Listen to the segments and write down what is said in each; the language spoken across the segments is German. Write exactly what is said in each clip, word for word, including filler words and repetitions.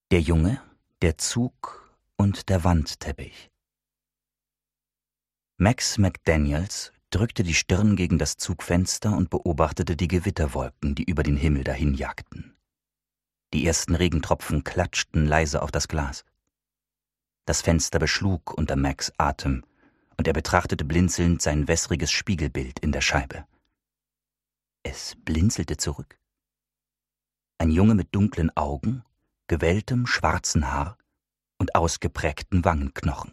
Der Junge, der Zug und der Wandteppich. Max McDaniels drückte die Stirn gegen das Zugfenster und beobachtete die Gewitterwolken, die über den Himmel dahinjagten. Die ersten Regentropfen klatschten leise auf das Glas. Das Fenster beschlug unter Max' Atem, und er betrachtete blinzelnd sein wässriges Spiegelbild in der Scheibe. Es blinzelte zurück. Ein Junge mit dunklen Augen, gewelltem schwarzen Haar und ausgeprägten Wangenknochen.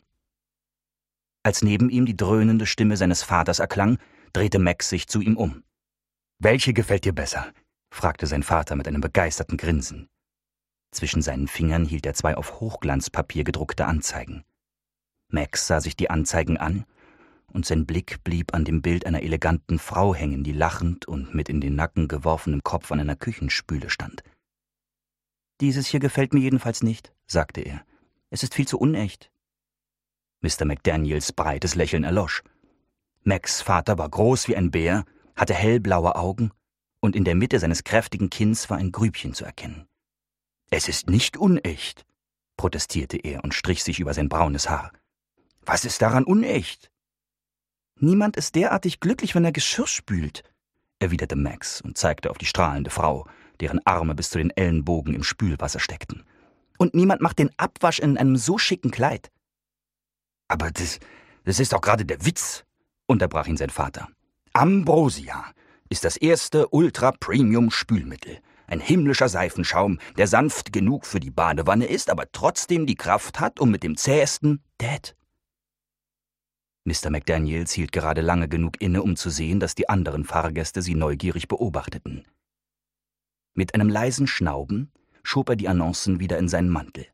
Als neben ihm die dröhnende Stimme seines Vaters erklang, drehte Max sich zu ihm um. »Welche gefällt dir besser?« fragte sein Vater mit einem begeisterten Grinsen. Zwischen seinen Fingern hielt er zwei auf Hochglanzpapier gedruckte Anzeigen. Max sah sich die Anzeigen an, und sein Blick blieb an dem Bild einer eleganten Frau hängen, die lachend und mit in den Nacken geworfenem Kopf an einer Küchenspüle stand. »Dieses hier gefällt mir jedenfalls nicht«, sagte er. »Es ist viel zu unecht.« Mister McDaniels breites Lächeln erlosch. Max' Vater war groß wie ein Bär, hatte hellblaue Augen, und in der Mitte seines kräftigen Kinns war ein Grübchen zu erkennen. »Es ist nicht unecht«, protestierte er und strich sich über sein braunes Haar. »Was ist daran unecht?« »Niemand ist derartig glücklich, wenn er Geschirr spült«, erwiderte Max und zeigte auf die strahlende Frau, deren Arme bis zu den Ellenbogen im Spülwasser steckten. »Und niemand macht den Abwasch in einem so schicken Kleid.« »Aber das, das ist doch gerade der Witz«, unterbrach ihn sein Vater. »Ambrosia ist das erste Ultra-Premium-Spülmittel. Ein himmlischer Seifenschaum, der sanft genug für die Badewanne ist, aber trotzdem die Kraft hat, um mit dem zähesten Dad.« Mister McDaniels hielt gerade lange genug inne, um zu sehen, dass die anderen Fahrgäste sie neugierig beobachteten. Mit einem leisen Schnauben schob er die Annoncen wieder in seinen Mantel.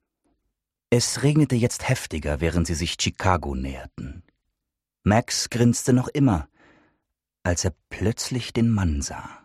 Es regnete jetzt heftiger, während sie sich Chicago näherten. Max grinste noch immer, als er plötzlich den Mann sah.